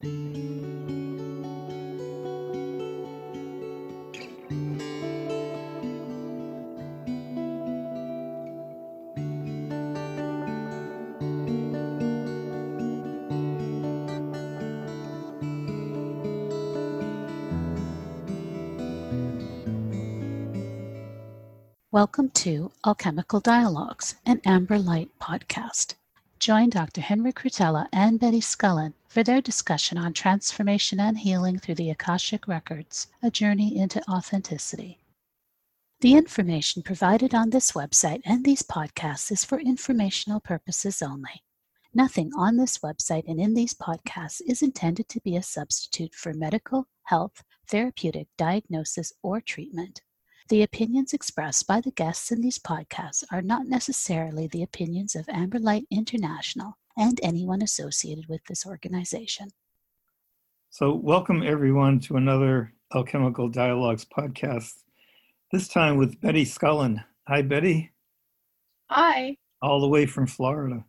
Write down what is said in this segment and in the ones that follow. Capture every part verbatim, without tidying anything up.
Welcome to Alchemical Dialogues, an Amber Light podcast. Join Doctor Henry Crutella and Betty Scullin for their discussion on transformation and healing through the Akashic Records, a journey into authenticity. The information provided on this website and these podcasts is for informational purposes only. Nothing on this website and in these podcasts is intended to be a substitute for medical, health, therapeutic diagnosis, or treatment. The opinions expressed by the guests in these podcasts are not necessarily the opinions of Amber Light International and anyone associated with this organization. So welcome everyone to another Alchemical Dialogues podcast, this time with Betty Scullin. Hi, Betty. Hi. All the way from Florida.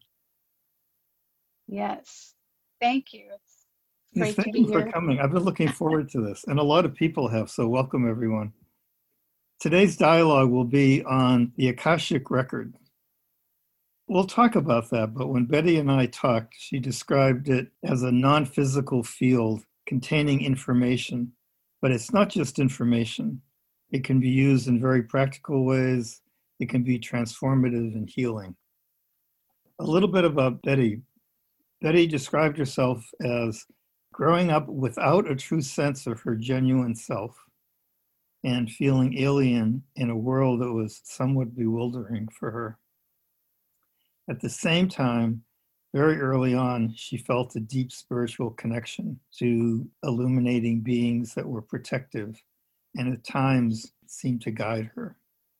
Yes. Thank you. It's Yes, great thank to be you here. for coming. I've been looking forward to this, and a lot of people have, so welcome everyone. Today's dialogue will be on the Akashic Record. We'll talk about that, but when Betty and I talked, she described it as a non-physical field containing information, but it's not just information. It can be used in very practical ways. It can be transformative and healing. A little bit about Betty. Betty described herself as growing up without a true sense of her genuine self and feeling alien in a world that was somewhat bewildering for her. At the same time, very early on, she felt a deep spiritual connection to illuminating beings that were protective and at times seemed to guide her.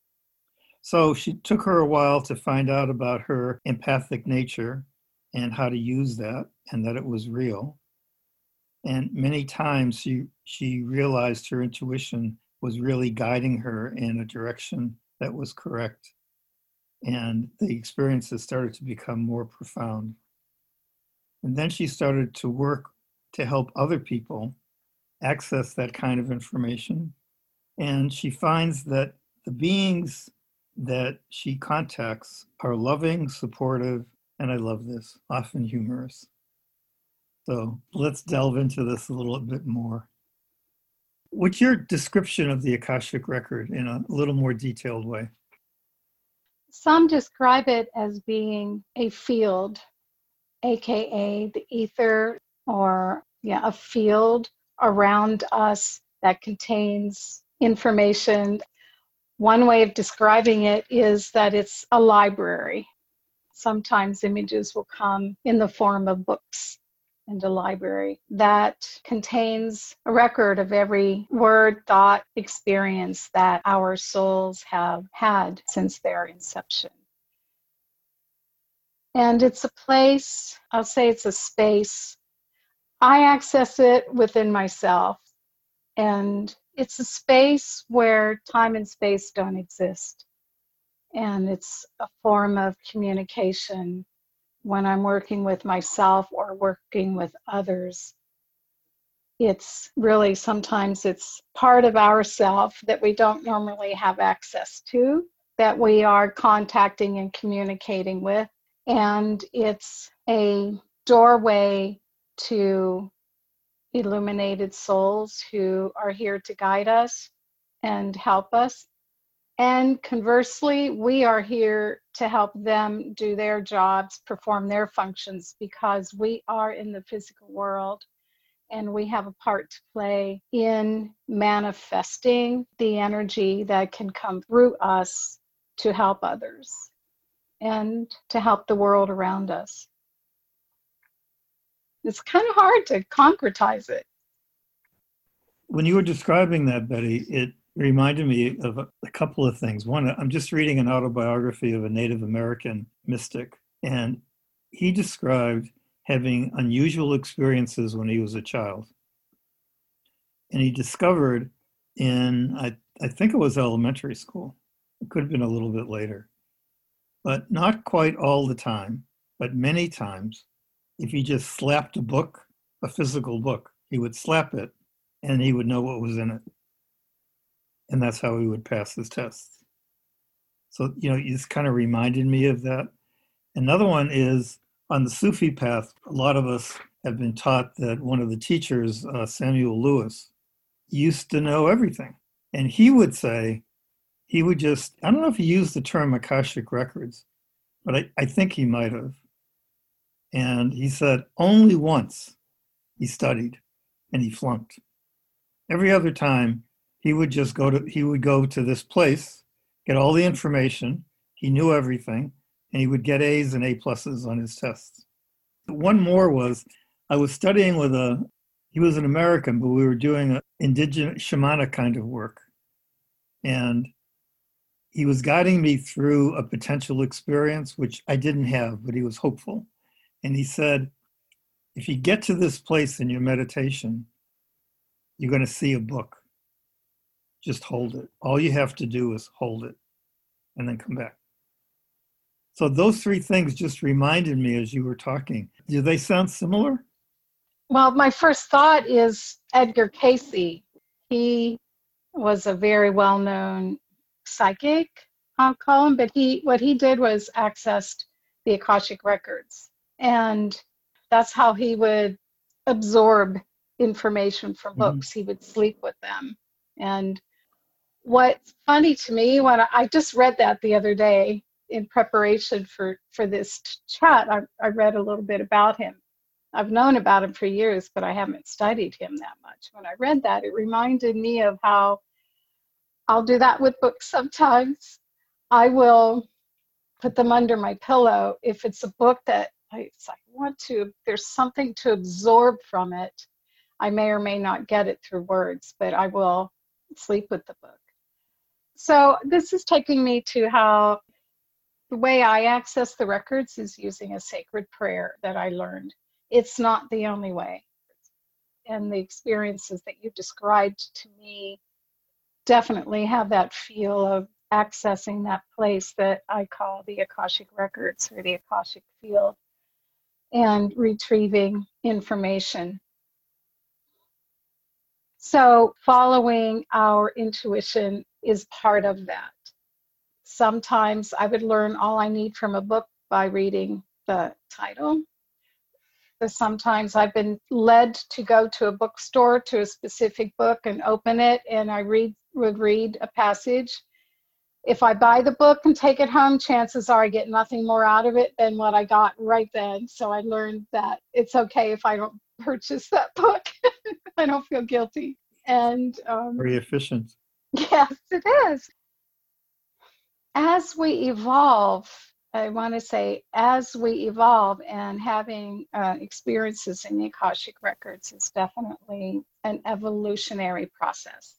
So she took her a while to find out about her empathic nature and how to use that, and that it was real. And many times she, she realized her intuition was really guiding her in a direction that was correct. And the experiences started to become more profound. And then she started to work to help other people access that kind of information. And she finds that the beings that she contacts are loving, supportive, and I love this, often humorous. So let's delve into this a little bit more. What's your description of the Akashic Record in a little more detailed way? Some describe it as being a field, aka the ether, or yeah, a field around us that contains information. One way of describing it is that it's a library. Sometimes images will come in the form of books. And a library that contains a record of every word, thought, experience that our souls have had since their inception. And it's a place, I'll say it's a space. I access it within myself. And it's a space where time and space don't exist. And it's a form of communication when I'm working with myself or working with others. It's really, sometimes it's part of ourself that we don't normally have access to, that we are contacting and communicating with. And it's a doorway to illuminated souls who are here to guide us and help us. And conversely, we are here to help them do their jobs, perform their functions, because we are in the physical world and we have a part to play in manifesting the energy that can come through us to help others and to help the world around us. It's kind of hard to concretize it. When you were describing that, Betty, it reminded me of a, a couple of things. One, I'm just reading an autobiography of a Native American mystic, and he described having unusual experiences when he was a child. And he discovered in, I, I think it was elementary school, it could have been a little bit later, but not quite all the time, but many times, if he just slapped a book a physical book. He would slap it and he would know what was in it. And that's how he would pass his tests. So, you know, it's kind of reminded me of that. Another one is on the Sufi path, a lot of us have been taught that one of the teachers, uh, Samuel Lewis, used to know everything. And he would say, he would just, I don't know if he used the term Akashic records, but I, I think he might have. And he said only once he studied and he flunked. Every other time he would just go to, he would go to this place, get all the information, he knew everything, and he would get A's and A pluses on his tests. One more was, I was studying with a, he was an American, but we were doing an indigenous shamanic kind of work. And he was guiding me through a potential experience, which I didn't have, but he was hopeful. And he said, if you get to this place in your meditation, you're going to see a book. Just hold it. All you have to do is hold it and then come back. So those three things just reminded me as you were talking. Do they sound similar? Well, my first thought is Edgar Cayce. He was a very well-known psychic, I'll call him, but he what he did was accessed the Akashic records. And that's how he would absorb information from books. Mm-hmm. He would sleep with them. And what's funny to me, when I, I just read that the other day in preparation for, for this chat, I, I read a little bit about him. I've known about him for years, but I haven't studied him that much. When I read that, it reminded me of how I'll do that with books sometimes. I will put them under my pillow if it's a book that I, I want to, there's something to absorb from it. I may or may not get it through words, but I will sleep with the book. So this is taking me to how the way I access the records is using a sacred prayer that I learned. It's not the only way. And the experiences that you described to me definitely have that feel of accessing that place that I call the Akashic records or the Akashic field and retrieving information. So following our intuition is part of that. Sometimes I would learn all I need from a book by reading the title. Sometimes I've been led to go to a bookstore to a specific book and open it, and I read would read a passage. If I buy the book and take it home, chances are I get nothing more out of it than what I got right then. So I learned that it's okay if I don't purchase that book. I don't feel guilty. And um, very efficient. Yes, it is. As we evolve, I want to say, as we evolve and having uh, experiences in the Akashic records is definitely an evolutionary process.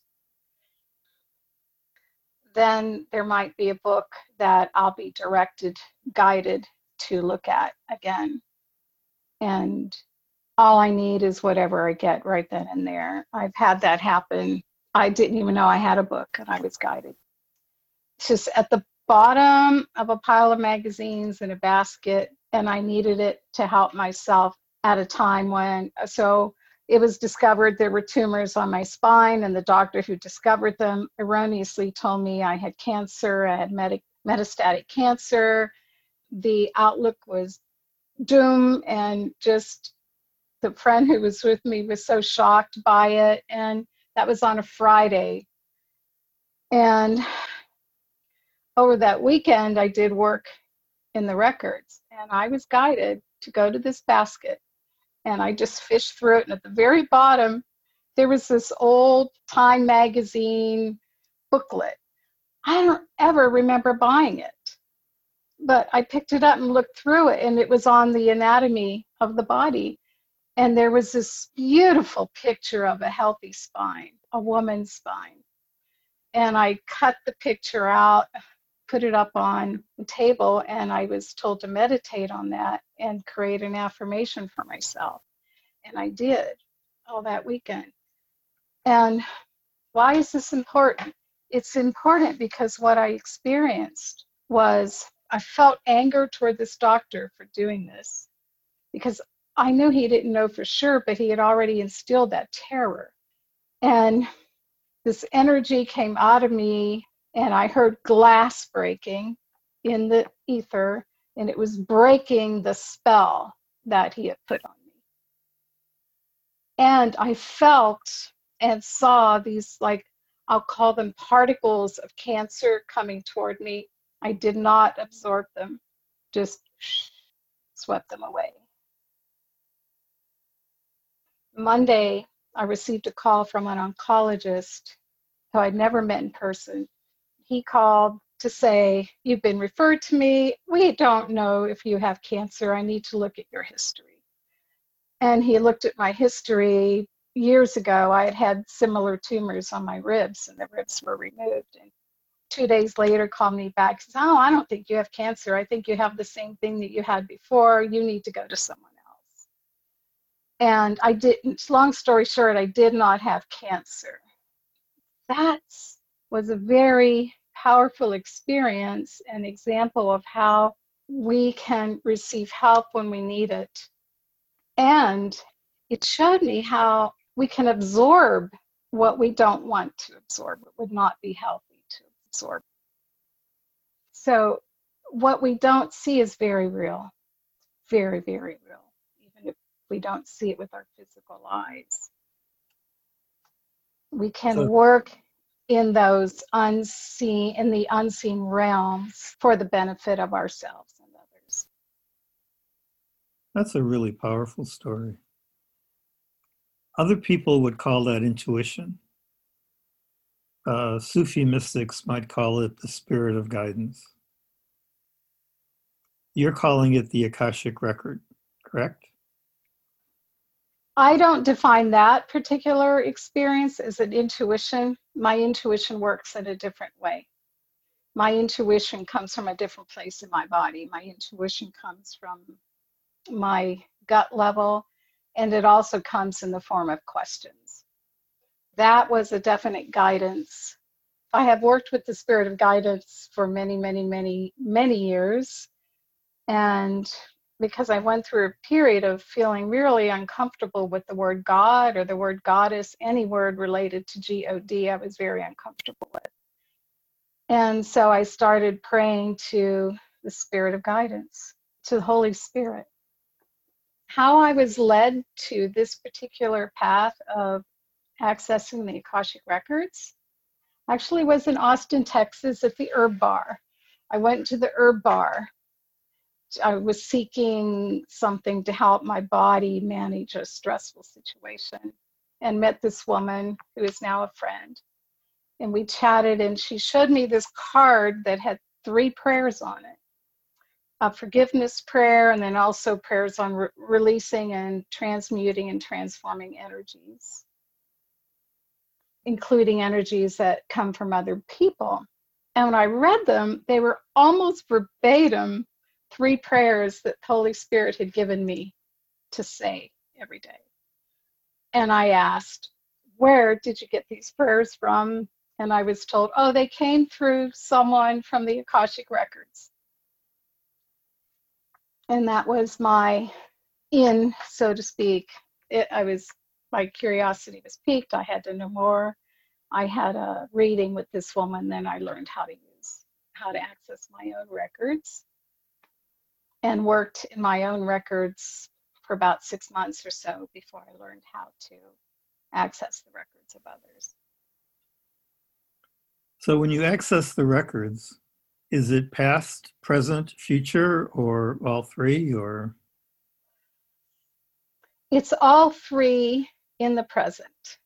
Then there might be a book that I'll be directed, guided to look at again. And all I need is whatever I get right then and there. I've had that happen. I didn't even know I had a book and I was guided. It's just at the bottom of a pile of magazines in a basket, and I needed it to help myself at a time when, so it was discovered there were tumors on my spine, and the doctor who discovered them erroneously told me I had cancer, I had meta- metastatic cancer. The outlook was doom, and just the friend who was with me was so shocked by it, and that was on a Friday. And over that weekend, I did work in the records, and I was guided to go to this basket, and I just fished through it. And at the very bottom, there was this old Time magazine booklet. I don't ever remember buying it, but I picked it up and looked through it, and it was on the anatomy of the body. And there was this beautiful picture of a healthy spine, a woman's spine. And I cut the picture out, put it up on the table, and I was told to meditate on that and create an affirmation for myself. And I did all that weekend. And why is this important? It's important because what I experienced was I felt anger toward this doctor for doing this, because I knew he didn't know for sure, but he had already instilled that terror. And this energy came out of me, and I heard glass breaking in the ether, and it was breaking the spell that he had put on me. And I felt and saw these, like, I'll call them particles of cancer coming toward me. I did not absorb them, just swept them away. Monday, I received a call from an oncologist who I'd never met in person. He called to say, "You've been referred to me. We don't know if you have cancer. I need to look at your history." And he looked at my history. Years ago, I had had similar tumors on my ribs, and the ribs were removed. And two days later, called me back. He says, "Oh, I don't think you have cancer. I think you have the same thing that you had before. You need to go to someone else." And I didn't, long story short, I did not have cancer. That was a very powerful experience, an example of how we can receive help when we need it. And it showed me how we can absorb what we don't want to absorb. It would not be healthy to absorb. So what we don't see is very real, very, very real, even if we don't see it with our physical eyes. We can So- work in those unseen, in the unseen realms for the benefit of ourselves and others. That's a really powerful story. Other people would call that intuition. Uh, Sufi mystics might call it the spirit of guidance. You're calling it the Akashic record, correct? I don't define that particular experience as an intuition. My intuition works in a different way. My intuition comes from a different place in my body. My intuition comes from my gut level, and it also comes in the form of questions. That was a definite guidance. I have worked with the spirit of guidance for many, many, many, many years. And because I went through a period of feeling really uncomfortable with the word God or the word goddess, any word related to G O D, I was very uncomfortable with. And so I started praying to the spirit of guidance, to the Holy Spirit. How I was led to this particular path of accessing the Akashic Records actually was in Austin, Texas at the Herb Bar. I went to the Herb Bar. I was seeking something to help my body manage a stressful situation, and met this woman who is now a friend. And we chatted, and she showed me this card that had three prayers on it. A forgiveness prayer, and then also prayers on re- releasing and transmuting and transforming energies, including energies that come from other people. And when I read them, they were almost verbatim three prayers that the Holy Spirit had given me to say every day. And I asked, "Where did you get these prayers from?" And I was told, "Oh, they came through someone from the Akashic Records." And that was my in, so to speak. It, I was, my curiosity was piqued. I had to know more. I had a reading with this woman, then I learned how to use, how to access my own records, and worked in my own records for about six months or so before I learned how to access the records of others. So when you access the records, is it past, present, future, or all three, or? It's all three in the present.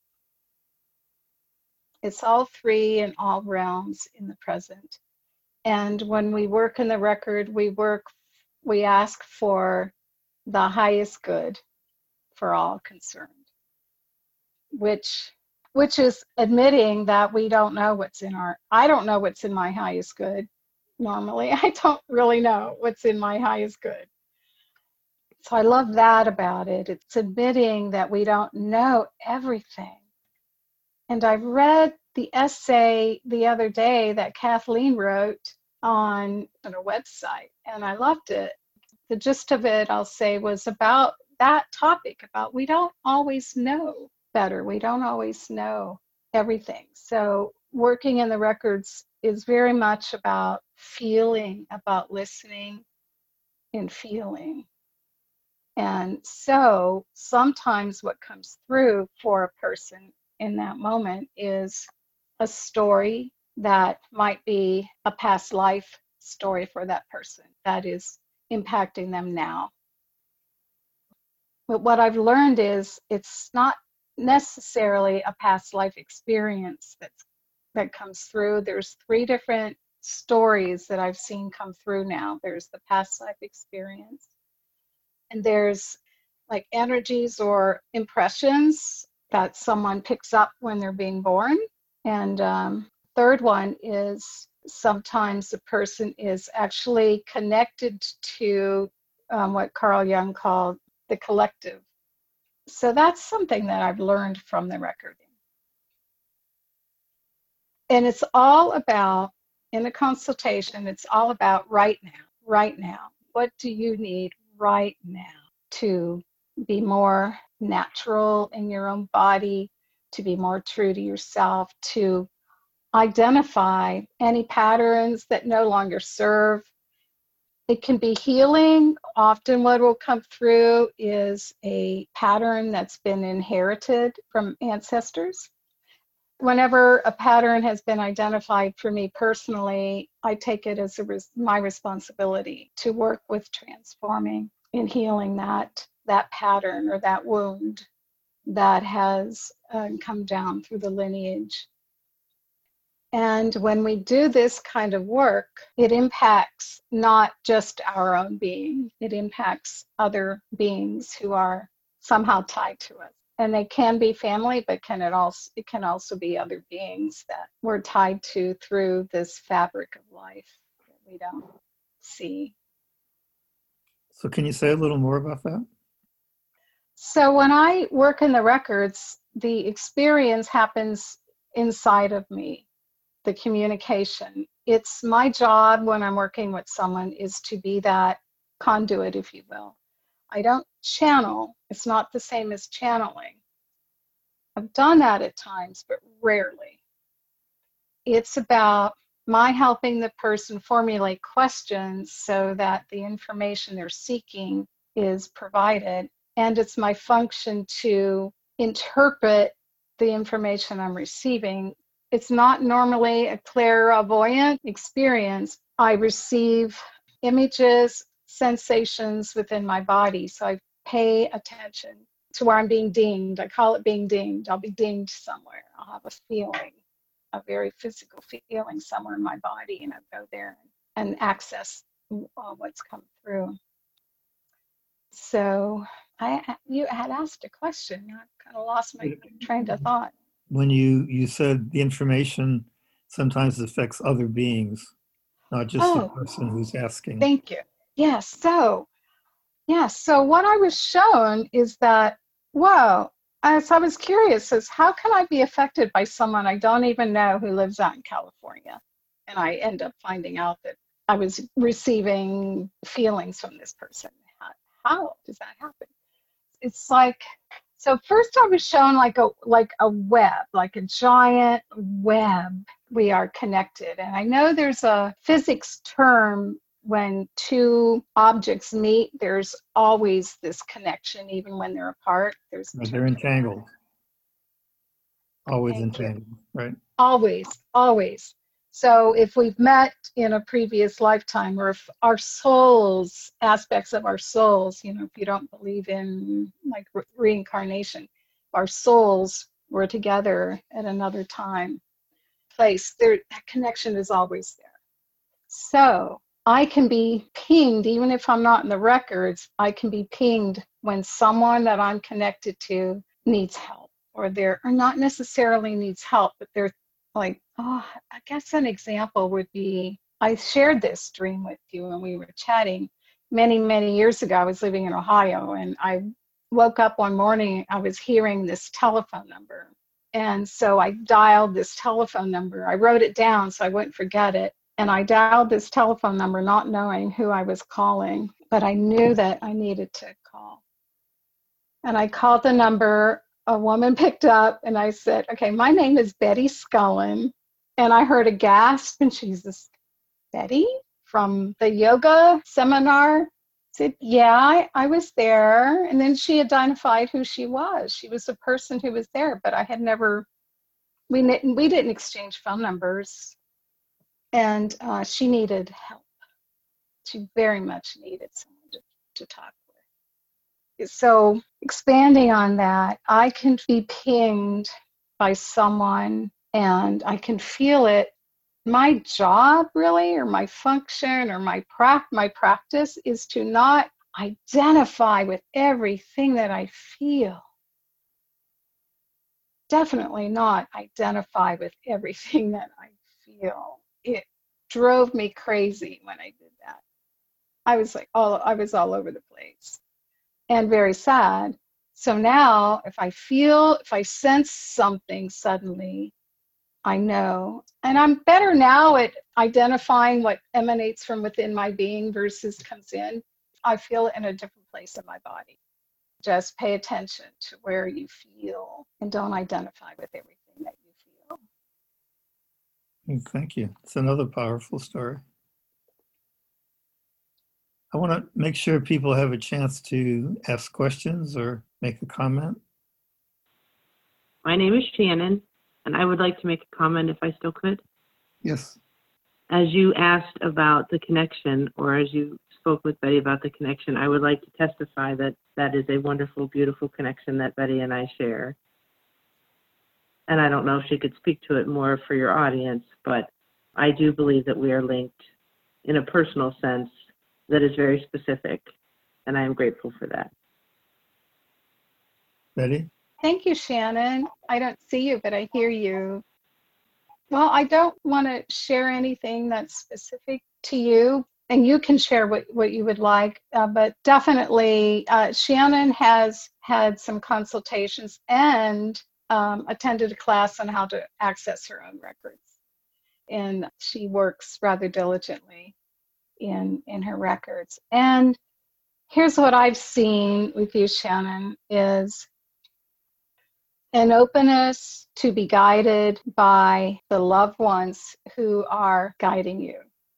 It's all three in all realms in the present. And when we work in the record, we work, we ask for the highest good for all concerned, which which is admitting that we don't know what's in our, I don't know what's in my highest good. Normally, I don't really know what's in my highest good. So I love that about it. It's admitting that we don't know everything. And I read the essay the other day that Kathleen wrote on, on a website, and I loved it. the gist of it, I'll say, was about that topic about we don't always know better. We don't always know everything. So working in the records is very much about feeling, about listening and feeling. And so sometimes what comes through for a person in that moment is a story that might be a past life story for that person that is impacting them now. But what I've learned is it's not necessarily a past life experience that's, that comes through. There's three different stories that I've seen come through now. There's the past life experience, and there's like energies or impressions that someone picks up when they're being born. And um, third one is sometimes the person is actually connected to um, what Carl Jung called the collective. So that's something that I've learned from the recording. And it's all about, in the consultation, it's all about right now, right now. What do you need right now to be more natural in your own body, to be more true to yourself, to identify any patterns that no longer serve? It can be healing. Often what will come through is a pattern that's been inherited from ancestors. Whenever a pattern has been identified for me personally, I take it as a res- my responsibility to work with transforming and healing that, that pattern or that wound that has uh, come down through the lineage. And when we do this kind of work, it impacts not just our own being, it impacts other beings who are somehow tied to us. And they can be family, but can it also it can also be other beings that we're tied to through this fabric of life that we don't see. So can you say a little more about that? So when I work in the records, the experience happens inside of me, the communication. It's my job when I'm working with someone is to be that conduit, if you will. I don't channel. It's not the same as channeling. I've done that at times, but rarely. It's about my helping the person formulate questions so that the information they're seeking is provided. And it's my function to interpret the information I'm receiving. It's not normally a clairvoyant experience. I receive images, sensations within my body. So I pay attention to where I'm being dinged. I call it being dinged. I'll be dinged somewhere. I'll have a feeling, a very physical feeling somewhere in my body, and I'll go there and access uh, what's come through. So I, you had asked a question. I kind of lost my train of thought. When you, you said the information sometimes affects other beings, not just Oh, the person who's asking. Thank you. Yes. So, yes. So what I was shown is that, wow, as I was curious, is how can I be affected by someone I don't even know who lives out in California? And I end up finding out that I was receiving feelings from this person. How, how does that happen? It's like, so first I was shown like a like a web, like a giant web. We are connected. And I know there's a physics term when two objects meet, there's always this connection, even when they're apart. There's They're entangled. Always Thank entangled, you. Right? Always, always. So if we've met in a previous lifetime, or if our souls, aspects of our souls, you know, if you don't believe in like re- reincarnation, our souls were together at another time, place, there, that connection is always there. So I can be pinged, even if I'm not in the records, I can be pinged when someone that I'm connected to needs help, or they're, or not necessarily needs help, but they're like, oh, I guess an example would be, I shared this dream with you when we were chatting many, many years ago. I was living in Ohio, and I woke up one morning, I was hearing this telephone number. And so I dialed this telephone number. I wrote it down so I wouldn't forget it. And I dialed this telephone number not knowing who I was calling. but I knew that I needed to call. And I called the number. A woman picked up, and I said, okay, my name is Betty Scullin. And I heard a gasp, and she's this, Betty from the yoga seminar? I said, yeah, I, I was there. And then she identified who she was. She was the person who was there, but I had never, we, we didn't exchange phone numbers. And uh, she needed help. She very much needed someone to, to talk with. So expanding on that, I can be pinged by someone and I can feel it. My job really, or my function, or my pra- my practice is to not identify with everything that I feel. Definitely not identify with everything that I feel. It drove me crazy when I did that. I was like, all I was all over the place and very sad. So now if I feel, if I sense something suddenly, I know. And I'm better now at identifying what emanates from within my being versus comes in. I feel it in a different place in my body. Just pay attention to where you feel and don't identify with everything that you feel. Thank you. It's another powerful story. I want to make sure people have a chance to ask questions or make a comment. My name is Shannon, and I would like to make a comment if I still could. Yes. As you asked about the connection, or as you spoke with Betty about the connection, I would like to testify that that is a wonderful, beautiful connection that Betty and I share. And I don't know if she could speak to it more for your audience, but I do believe that we are linked in a personal sense that is very specific, and I am grateful for that. Betty? Thank you, Shannon. I don't see you, but I hear you. Well, I don't want to share anything that's specific to you, and you can share what, what you would like, uh, but definitely uh, Shannon has had some consultations and um, attended a class on how to access her own records. And she works rather diligently in, in her records. And here's what I've seen with you, Shannon, is an openness to be guided by the loved ones who are guiding you.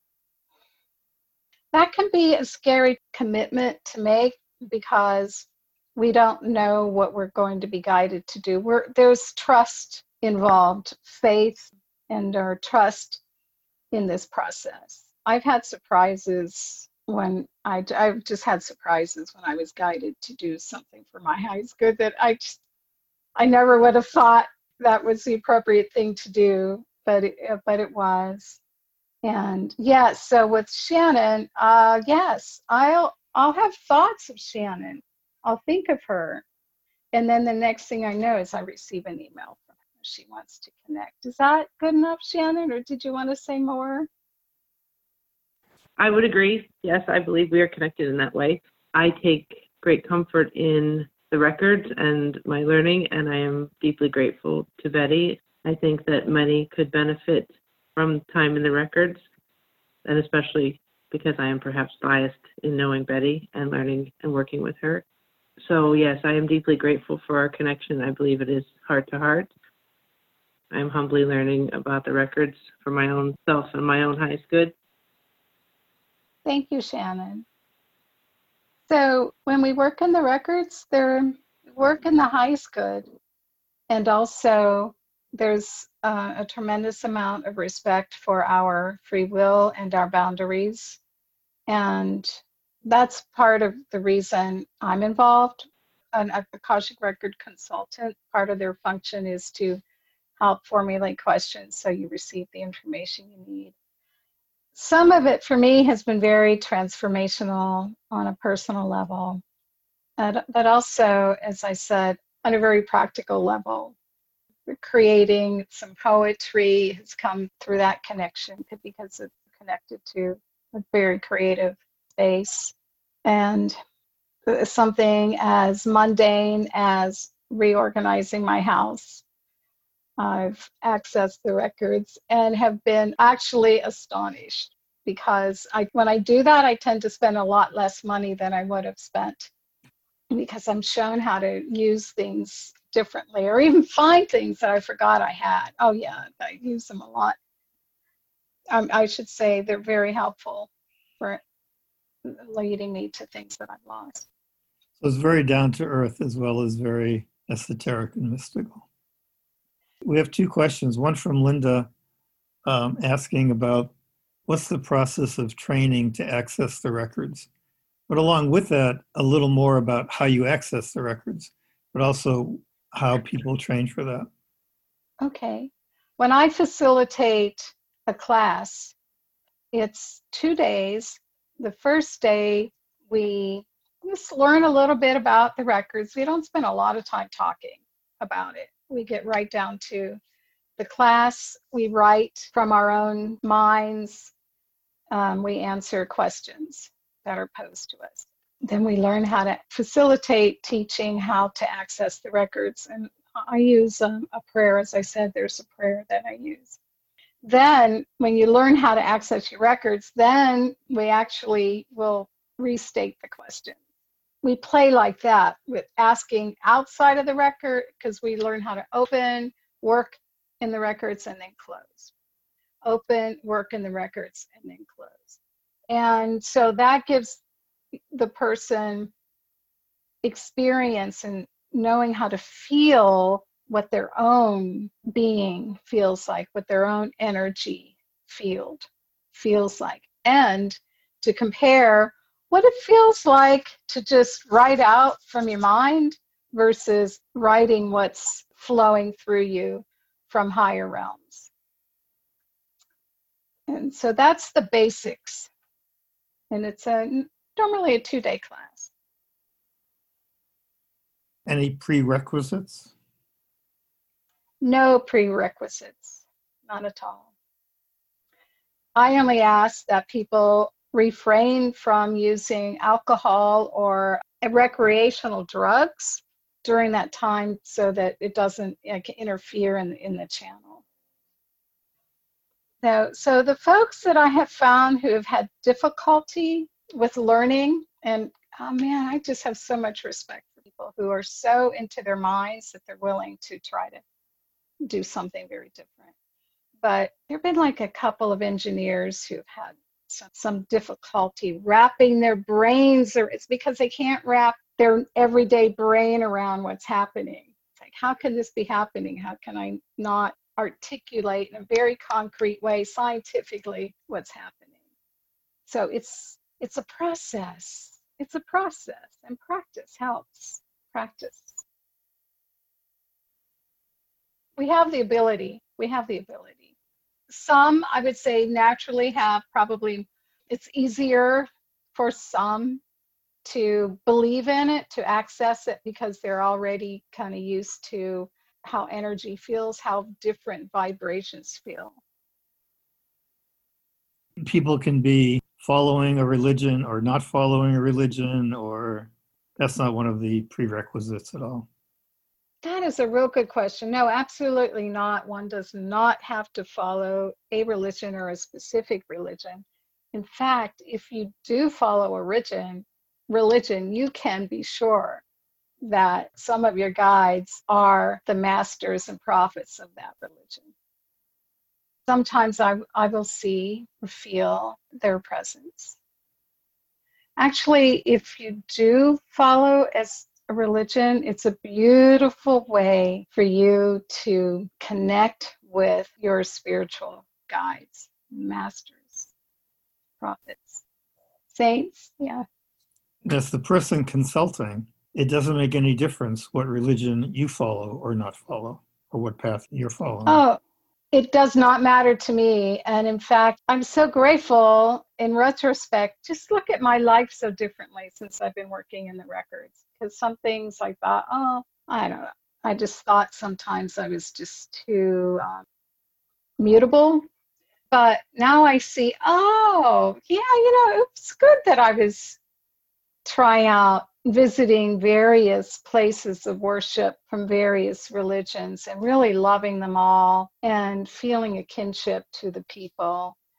That can be a scary commitment to make because we don't know what we're going to be guided to do. We're, there's trust involved, faith and our trust in this process. I've had surprises when I, I've just had surprises when I was guided to do something for my highest good that I just, I never would have thought that was the appropriate thing to do, but it, but it was. And yeah, so with Shannon, uh, yes, I'll I'll have thoughts of Shannon. I'll think of her, and then the next thing I know is I receive an email from her. She wants to connect. Is that good enough, Shannon, or did you want to say more? I would agree. Yes, I believe we are connected in that way. I take great comfort in the records and my learning, and I am deeply grateful to Betty. I think that many could benefit from time in the records, and especially because I am perhaps biased in knowing Betty and learning and working with her. So yes, I am deeply grateful for our connection. I believe it is heart to heart. I'm humbly learning about the records for my own self and my own highest good. Thank you, Shannon. So when we work in the records, they're work in the highest good. And also there's uh, a tremendous amount of respect for our free will and our boundaries. And that's part of the reason I'm involved. An Akashic Record consultant, part of their function is to help formulate questions so you receive the information you need. Some of it for me has been very transformational on a personal level, but also, as I said, on a very practical level. Creating some poetry has come through that connection because it's connected to a very creative space. And something as mundane as reorganizing my house. I've accessed the records and have been actually astonished because I, when I do that, I tend to spend a lot less money than I would have spent, because I'm shown how to use things differently, or even find things that I forgot I had. Oh yeah, I use them a lot. Um, I should say they're very helpful for leading me to things that I've lost. So it's very down to earth as well as very esoteric and mystical. We have two questions. One from Linda um, asking about what's the process of training to access the records? But along with that, a little more about how you access the records, but also how people train for that. Okay. When I facilitate a class, it's two days. The first day, we just learn a little bit about the records. We don't spend a lot of time talking about it. We get right down to the class. We write from our own minds. Um, we answer questions that are posed to us. Then we learn how to facilitate teaching how to access the records. And I use um, a prayer. As I said, there's a prayer that I use. Then when you learn how to access your records, then we actually will restate the question. We play like that with asking outside of the record, because we learn how to open, work in the records, and then close. Open, work in the records, and then close. And so that gives the person experience and knowing how to feel what their own being feels like, what their own energy field feels like, and to compare what it feels like to just write out from your mind versus writing what's flowing through you from higher realms. And so that's the basics. And it's a normally a two-day class. Any prerequisites? No prerequisites, not at all. I only ask that people refrain from using alcohol or recreational drugs during that time so that it doesn't like, interfere in, in the channel. So, so the folks that I have found who have had difficulty with learning, and oh man, I just have so much respect for people who are so into their minds that they're willing to try to do something very different. But there have been like a couple of engineers who've had some, some difficulty wrapping their brains, or it's because they can't wrap their everyday brain around what's happening. It's like, how can this be happening? How can I not articulate in a very concrete way, scientifically, what's happening? So it's it's a process. It's a process, and practice helps. Practice. We have the ability. We have the ability. Some, I would say, naturally have probably, it's easier for some to believe in it, to access it, because they're already kind of used to how energy feels, how different vibrations feel. People can be following a religion or not following a religion, or that's not one of the prerequisites at all. That is a real good question. No, absolutely not. One does not have to follow a religion or a specific religion. In fact, if you do follow a religion, religion, you can be sure that some of your guides are the masters and prophets of that religion. Sometimes I, I will see or feel their presence. Actually, if you do follow as a religion, it's a beautiful way for you to connect with your spiritual guides, masters, prophets, saints. Yeah. That's the person consulting. It doesn't make any difference what religion you follow or not follow, or what path you're following. Oh, it does not matter to me. And in fact, I'm so grateful in retrospect. Just look at my life so differently since I've been working in the records. Because some things I thought, oh, I don't know. I just thought sometimes I was just too um, mutable. But now I see, oh, yeah, you know, it's good that I was trying out visiting various places of worship from various religions and really loving them all and feeling a kinship to the people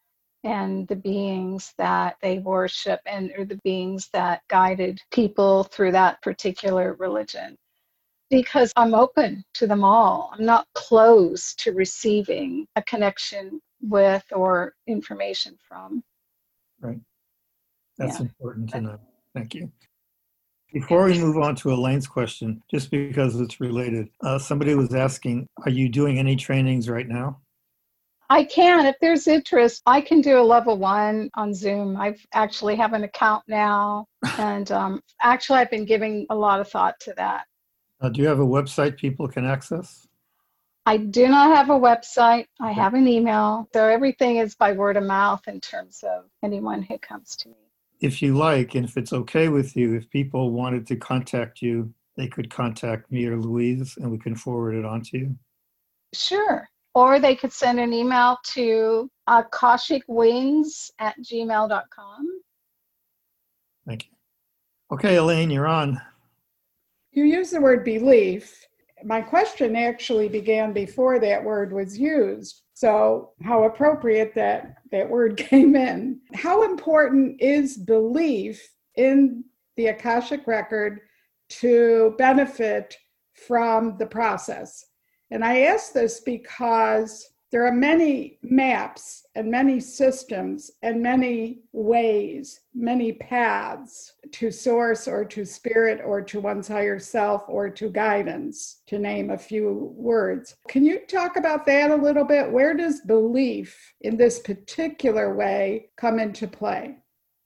and the beings that they worship and or the beings that guided people through that particular religion. Because I'm open to them all. I'm not closed to receiving a connection with or information from. Right. That's Yeah. important to know. Thank you. Before we move on to Elaine's question, just because it's related, uh, somebody was asking, are you doing any trainings right now? I can, if there's interest, I can do a level one on Zoom. I actually have an account now, and um, actually I've been giving a lot of thought to that. Uh, do you have a website people can access? I do not have a website. I have an email. So everything is by word of mouth in terms of anyone who comes to me. If you like, and if it's okay with you, if people wanted to contact you, they could contact me or Louise, and we can forward it on to you. Sure. Or they could send an email to akashic wings at gmail dot com. Thank you. Okay, Elaine, you're on. You use the word belief. My question actually began before that word was used. So how appropriate that that word came in. How important is belief in the Akashic Record to benefit from the process? And I ask this because there are many maps and many systems and many ways, many paths to source or to spirit or to one's higher self or to guidance, to name a few words. Can you talk about that a little bit? Where does belief in this particular way come into play?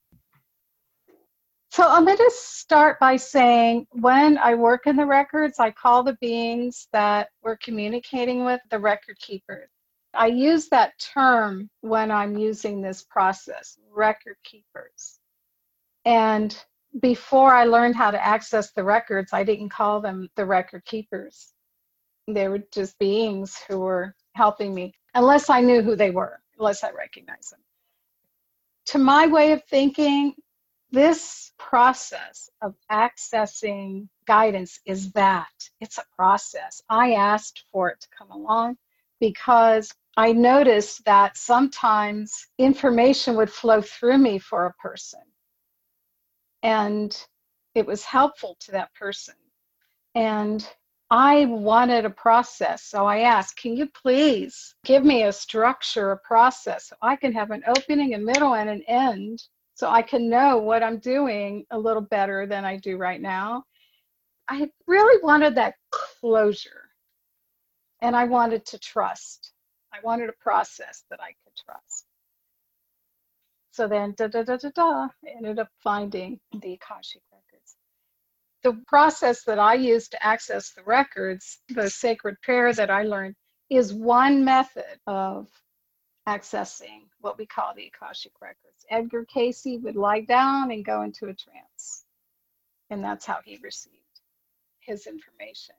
So I'm going to start by saying when I work in the records, I call the beings that we're communicating with the record keepers. I use that term when I'm using this process, record keepers. And before I learned how to access the records, I didn't call them the record keepers. They were just beings who were helping me, unless I knew who they were, unless I recognized them. To my way of thinking, this process of accessing guidance is that. It's a process. I asked for it to come along because I noticed that sometimes information would flow through me for a person. And it was helpful to that person. And I wanted a process. So I asked, can you please give me a structure, a process, so I can have an opening, a middle, and an end, so I can know what I'm doing a little better than I do right now. I really wanted that closure. And I wanted to trust. I wanted a process that I could trust. So then, da da da da da, I ended up finding the Akashic Records. The process that I use to access the records, the sacred prayer that I learned, is one method of accessing what we call the Akashic Records. Edgar Cayce would lie down and go into a trance. And that's how he received his information.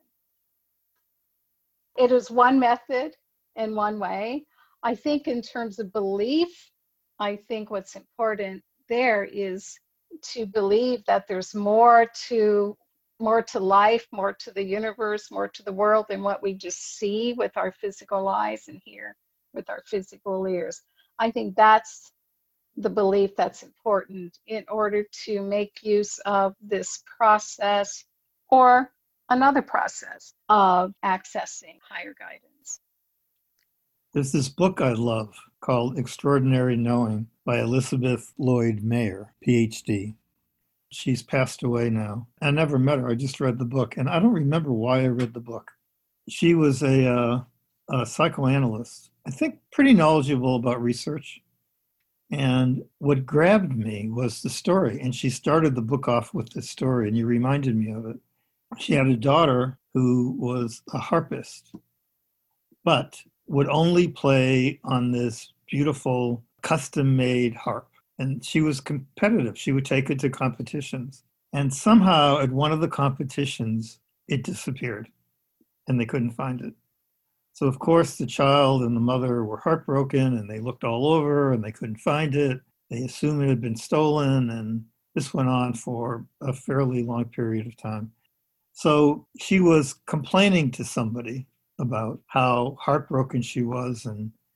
It is one method in one way. I think in terms of belief, I think what's important there is to believe that there's more to more to life, more to the universe, more to the world than what we just see with our physical eyes and hear with our physical ears. I think that's the belief that's important in order to make use of this process or another process of accessing higher guidance. There's this book I love called Extraordinary Knowing by Elizabeth Lloyd Mayer, P H D. She's passed away now. I never met her. I just read the book, and I don't remember why I read the book. She was a, uh, a psychoanalyst, I think pretty knowledgeable about research. And what grabbed me was the story. And she started the book off with this story, and you reminded me of it. She had a daughter who was a harpist, but would only play on this beautiful custom-made harp. And she was competitive. She would take it to competitions. And somehow at one of the competitions, it disappeared and they couldn't find it. So of course the child and the mother were heartbroken and they looked all over and they couldn't find it. They assumed it had been stolen, and this went on for a fairly long period of time. So she was complaining to somebody about how heartbroken she was, and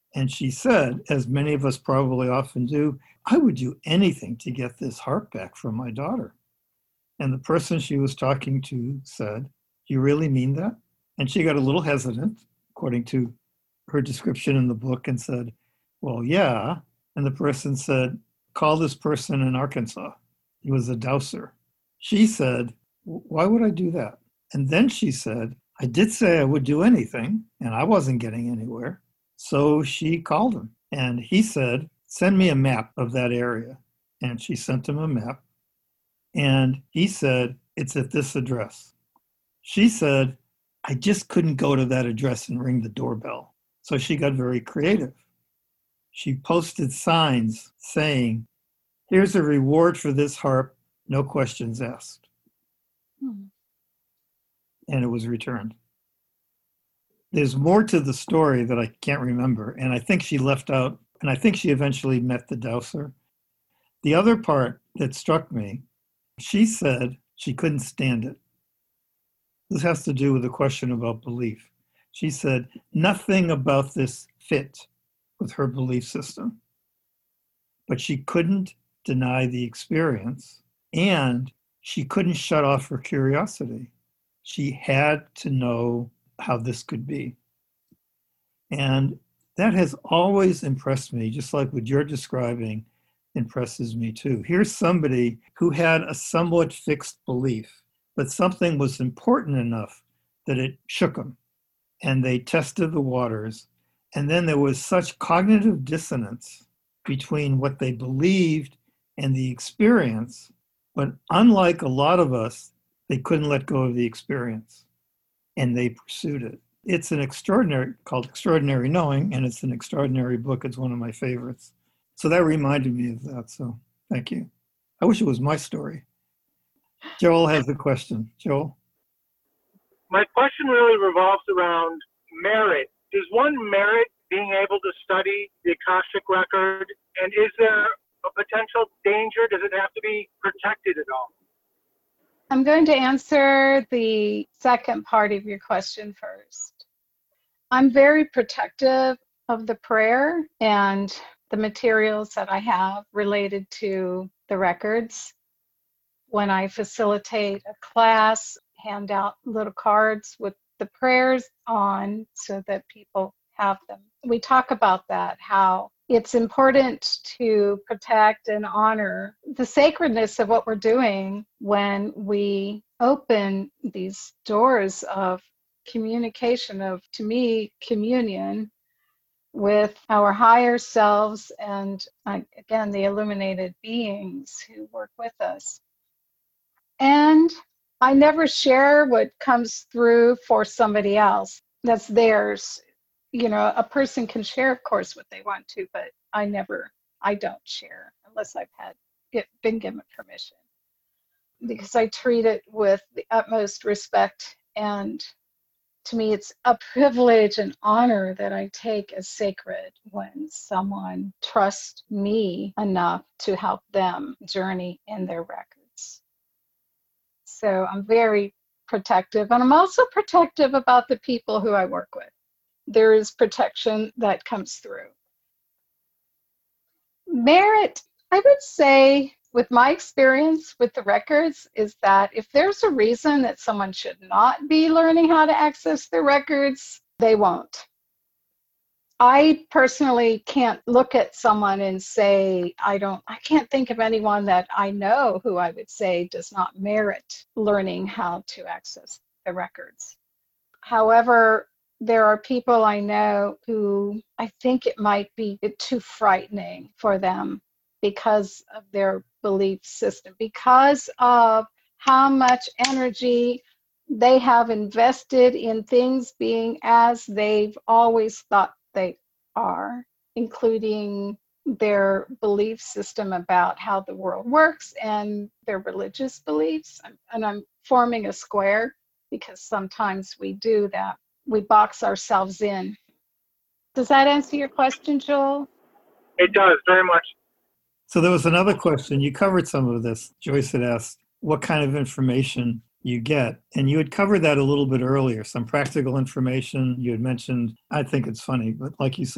And she said, as many of us probably often do, I would do anything to get this harp back from my daughter. And the person she was talking to said, you really mean that? And she got a little hesitant, according to her description in the book, and said, well, yeah. And the person said, call this person in Arkansas. He was a dowser. She said, why would I do that? And then she said, I did say I would do anything, and I wasn't getting anywhere. So she called him, and he said, send me a map of that area. And she sent him a map. And he said, it's at this address. She said, I just couldn't go to that address and ring the doorbell. So she got very creative. She posted signs saying, here's a reward for this harp, no questions asked. Hmm. And it was returned. There's more to the story that I can't remember. And I think she left out, and I think she eventually met the dowser. The other part that struck me, she said she couldn't stand it. This has to do with the question about belief. She said nothing about this fit with her belief system, but she couldn't deny the experience, and she couldn't shut off her curiosity. She had to know how this could be. And that has always impressed me, just like what you're describing impresses me too. Here's somebody who had a somewhat fixed belief, but something was important enough that it shook them. And they tested the waters. And then there was such cognitive dissonance between what they believed and the experience. But unlike a lot of us, they couldn't let go of the experience. And they pursued it. It's an extraordinary, called Extraordinary Knowing, and it's an extraordinary book. It's one of my favorites. So that reminded me of that. So thank you. I wish it was my story. Joel has a question. Joel? My question really revolves around merit. Does one merit being able to study the Akashic record? And is there a potential danger? Does it have to be protected at all? I'm going to answer the second part of your question first. I'm very protective of the prayer and the materials that I have related to the records. When I facilitate a class, hand out little cards with the prayers on so that people have them. We talk about that, how it's important to protect and honor the sacredness of what we're doing when we open these doors of communication, of, to me, communion with our higher selves and, again, the illuminated beings who work with us. And I never share what comes through for somebody else. That's theirs. You know, a person can share, of course, what they want to, but I never, I don't share unless I've had get, been given permission, because I treat it with the utmost respect. And to me, it's a privilege and honor that I take as sacred when someone trusts me enough to help them journey in their records. So I'm very protective, and I'm also protective about the people who I work with. There is protection that comes through. Merit, I would say, with my experience with the records, is that if there's a reason that someone should not be learning how to access their records, they won't. I personally can't look at someone and say, I don't, I can't think of anyone that I know who I would say does not merit learning how to access the records. However, there are people I know who I think it might be too frightening for them because of their belief system, because of how much energy they have invested in things being as they've always thought they are, including their belief system about how the world works and their religious beliefs. And I'm forming a square because sometimes we do that. We box ourselves in. Does that answer your question, Joel? It does, very much. So there was another question. You covered some of this. Joyce had asked what kind of information you get. And you had covered that a little bit earlier, some practical information. You had mentioned, I think it's funny, but like you said,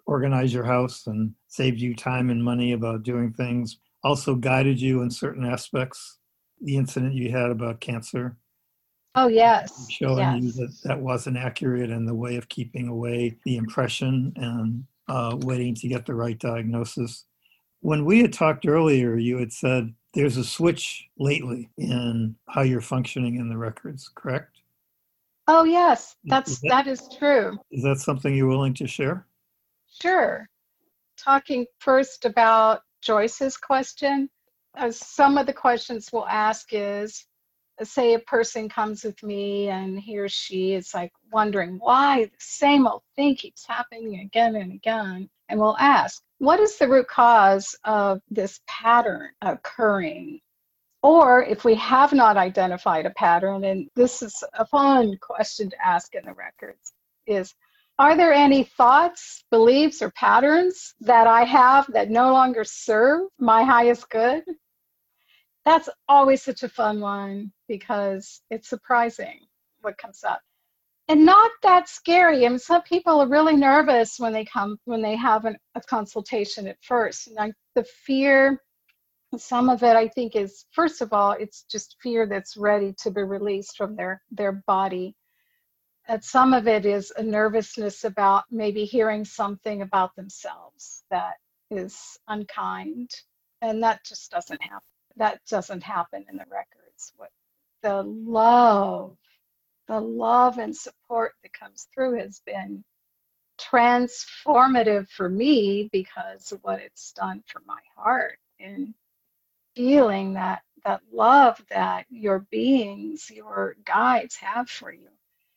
organize your house and saved you time and money about doing things, also guided you in certain aspects. The incident you had about cancer, Oh, yes. showing Yes. you that that wasn't accurate and the way of keeping away the impression and uh, waiting to get the right diagnosis. When we had talked earlier, you had said there's a switch lately in how you're functioning in the records, correct? Oh, yes. Is That's, that, that is true. is that something you're willing to share? Sure. Talking first about Joyce's question, uh, some of the questions we'll ask is, uh, say a person comes with me and he or she is like wondering why the same old thing keeps happening again and again. And we'll ask, what is the root cause of this pattern occurring? Or if we have not identified a pattern, and this is a fun question to ask in the records, is, are there any thoughts, beliefs, or patterns that I have that no longer serve my highest good? That's always such a fun one because it's surprising what comes up. And not that scary. I mean, some people are really nervous when they come, when they have an, a consultation at first. And I, the fear, some of it I think is, first of all, it's just fear that's ready to be released from their, their body. And some of it is a nervousness about maybe hearing something about themselves that is unkind. And that just doesn't happen. That doesn't happen in the records. What the love, the love and support that comes through has been transformative for me because of what it's done for my heart, and feeling that that love that your beings, your guides have for you.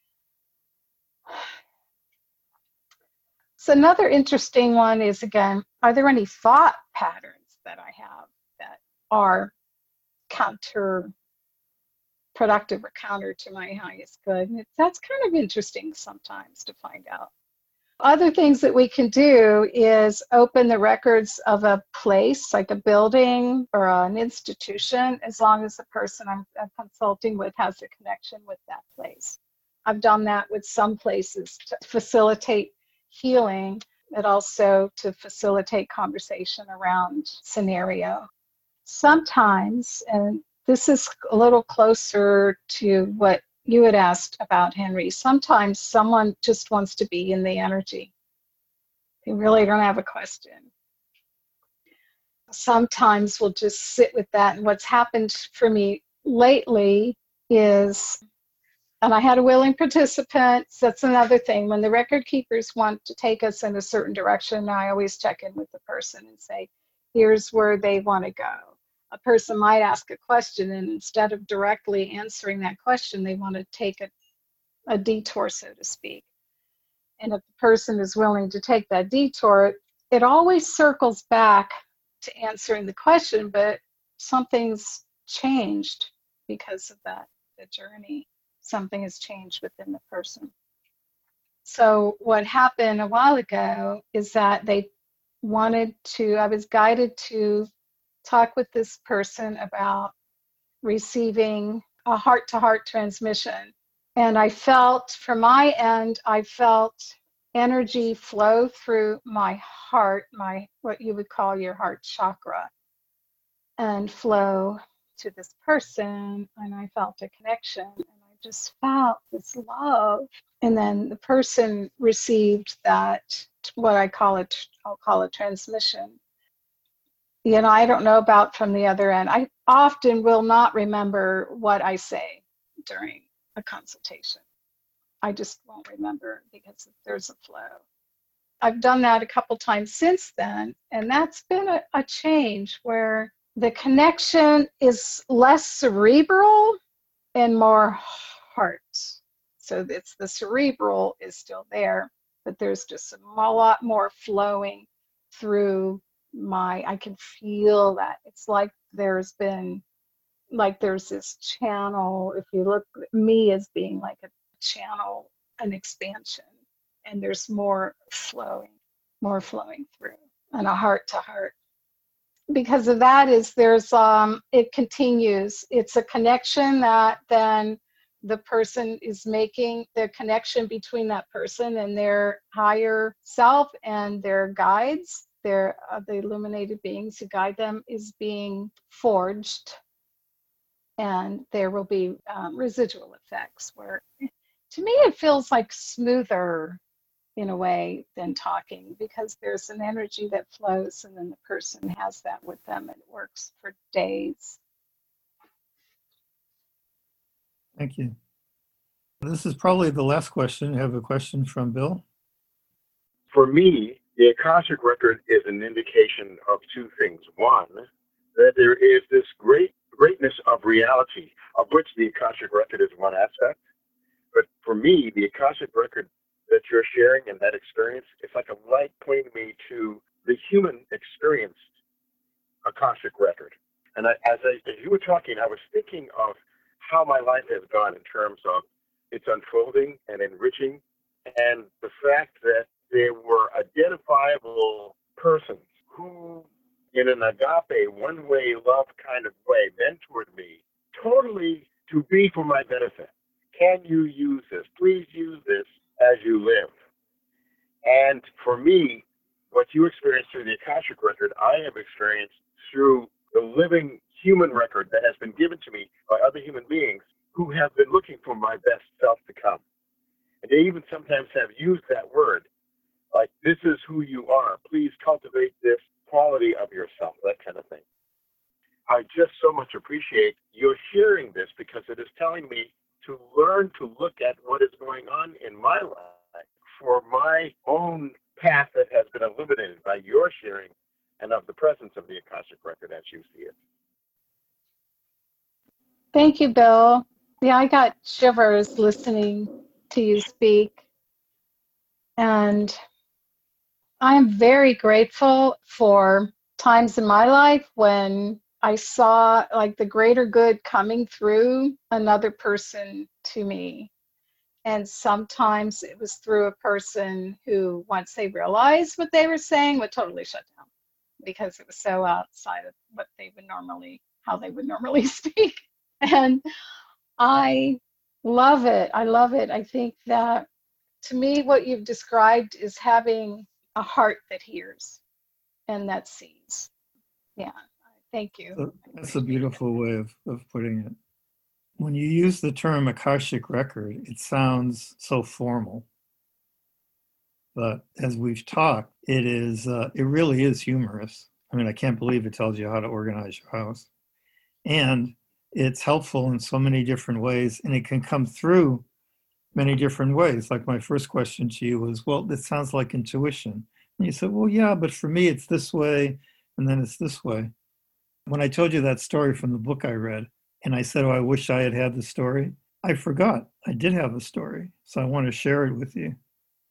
So another interesting one is, again, are there any thought patterns that I have that are counterproductive or counter to my highest good? And it's, that's kind of interesting sometimes to find out. Other things that we can do is open the records of a place, like a building or an institution, as long as the person I'm, I'm consulting with has a connection with that place. I've done that with some places to facilitate healing, but also to facilitate conversation around scenario. Sometimes, and this is a little closer to what you had asked about, Henry, sometimes someone just wants to be in the energy. They really don't have a question. Sometimes we'll just sit with that. And what's happened for me lately is, and I had a willing participant. So that's another thing. When the record keepers want to take us in a certain direction, I always check in with the person and say, here's where they want to go. A person might ask a question, and instead of directly answering that question, they want to take a, a detour, so to speak. And if the person is willing to take that detour, it always circles back to answering the question, but something's changed because of that, the journey. Something has changed within the person. So what happened a while ago is that they wanted to, I was guided to talk with this person about receiving a heart-to-heart transmission. And I felt, from my end, I felt energy flow through my heart, my, what you would call your heart chakra, and flow to this person. And I felt a connection, and I just felt this love. And then the person received that, what I call it, I'll call it transmission. You know, I don't know about from the other end. I often will not remember what I say during a consultation. I just won't remember because there's a flow. I've done that a couple times since then, and that's been a, a change where the connection is less cerebral and more heart. So it's the cerebral is still there, but there's just a lot more flowing through my, I can feel that. It's like there's been, like there's this channel, if you look at me as being like a channel, an expansion, and there's more flowing, more flowing through, and a heart to heart. Because of that is there's, um, it continues. It's a connection that then the person is making the connection between that person and their higher self and their guides, their uh, the illuminated beings who guide them, is being forged. And there will be um, residual effects where, to me, it feels like smoother in a way than talking, because there's an energy that flows and then the person has that with them and it works for days. Thank you. This is probably the last question. I have a question from Bill. For me, the Akashic Record is an indication of two things. One, that there is this great greatness of reality, of which the Akashic Record is one aspect. But for me, the Akashic Record that you're sharing and that experience, it's like a light pointing me to the human experienced Akashic Record. And I, as, I, as you were talking, I was thinking of how my life has gone in terms of its unfolding and enriching, and the fact that there were identifiable persons who, in an agape, one-way love kind of way, mentored me totally to be for my benefit. Can you use this? Please use this as you live. And for me, what you experienced through the Akashic Record, I have experienced through the living human record that has been given to me by other human beings who have been looking for my best self to come. And they even sometimes have used that word, like, this is who you are. Please cultivate this quality of yourself, that kind of thing. I just so much appreciate your sharing this, because it is telling me to learn to look at what is going on in my life for my own path that has been illuminated by your sharing and of the presence of the Akashic Record as you see it. Thank you, Bill. Yeah, I got shivers listening to you speak. And I'm very grateful for times in my life when I saw like the greater good coming through another person to me. And sometimes it was through a person who, once they realized what they were saying, would totally shut down because it was so outside of what they would normally, how they would normally speak. And I love it. I love it. I think that, to me, what you've described is having a heart that hears and that sees. Yeah. Thank you. So that's a beautiful way of, of putting it. When you use the term Akashic Record, it sounds so formal. But as we've talked, it is uh, it really is humorous. I mean, I can't believe it tells you how to organize your house. And it's helpful in so many different ways, and it can come through many different ways. Like my first question to you was, well, this sounds like intuition. And you said, well, yeah, but for me, it's this way, and then it's this way. When I told you that story from the book I read, and I said, oh, I wish I had had the story, I forgot. I did have a story, so I want to share it with you.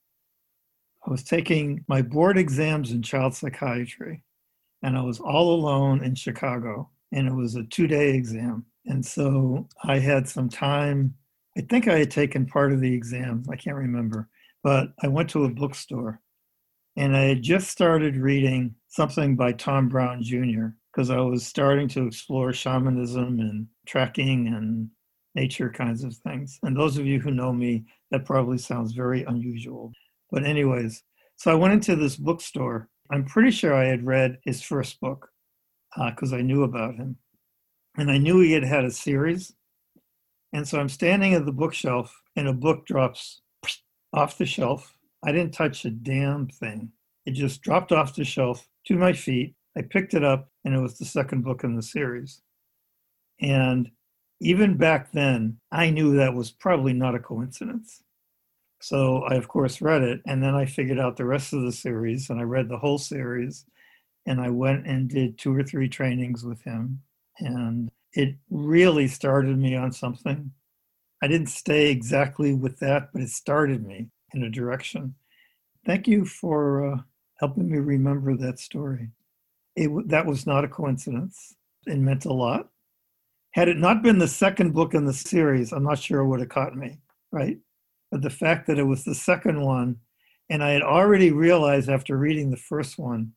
I was taking my board exams in child psychiatry, and I was all alone in Chicago, and it was a two-day exam. And so I had some time. I think I had taken part of the exam. I can't remember. But I went to a bookstore, and I had just started reading something by Tom Brown Junior because I was starting to explore shamanism and tracking and nature kinds of things. And those of you who know me, that probably sounds very unusual. But anyways, so I went into this bookstore. I'm pretty sure I had read his first book because uh, I knew about him. And I knew he had had a series. And so I'm standing at the bookshelf and a book drops off the shelf. I didn't touch a damn thing. It just dropped off the shelf to my feet. I picked it up and it was the second book in the series. And even back then, I knew that was probably not a coincidence. So I, of course, read it. And then I figured out the rest of the series and I read the whole series. And I went and did two or three trainings with him. And it really started me on something. I didn't stay exactly with that, but it started me in a direction. Thank you for uh, helping me remember that story. It, that was not a coincidence. It meant a lot. Had it not been the second book in the series, I'm not sure it would have caught me, right? But the fact that it was the second one, and I had already realized after reading the first one,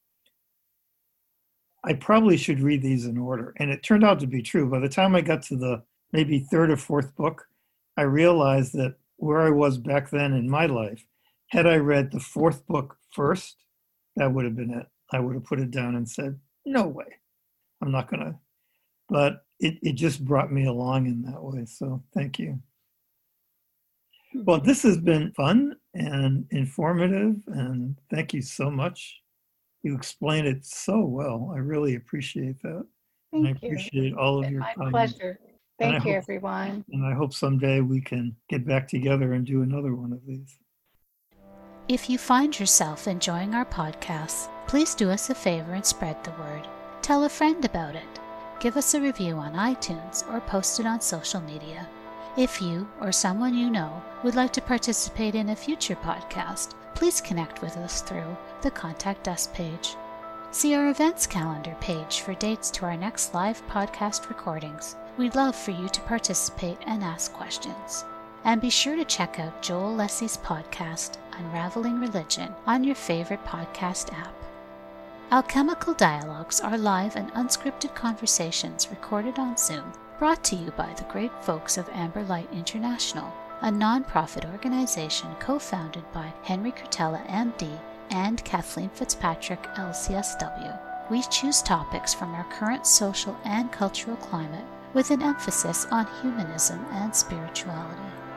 I probably should read these in order. And it turned out to be true. By the time I got to the maybe third or fourth book, I realized that where I was back then in my life, had I read the fourth book first, that would have been it. I would have put it down and said, no way, I'm not going to. But it, it just brought me along in that way. So thank you. Well, this has been fun and informative, and thank you so much. You explained it so well. I really appreciate that. Thank and I you. appreciate all of It's been your my comments. pleasure. And I Thank you, hope- everyone. And I hope someday we can get back together and do another one of these. If you find yourself enjoying our podcasts, please do us a favor and spread the word. Tell a friend about it. Give us a review on iTunes or post it on social media. If you or someone you know would like to participate in a future podcast, please connect with us through the Contact Us page. See our events calendar page for dates to our next live podcast recordings. We'd love for you to participate and ask questions. And be sure to check out Joel Lessie's podcast, Unraveling Religion, on your favorite podcast app. Alchemical Dialogues are live and unscripted conversations recorded on Zoom, brought to you by the great folks of Amber Light International, a non-profit organization co-founded by Henry Curtella, M D, and Kathleen Fitzpatrick, L C S W. We choose topics from our current social and cultural climate with an emphasis on humanism and spirituality.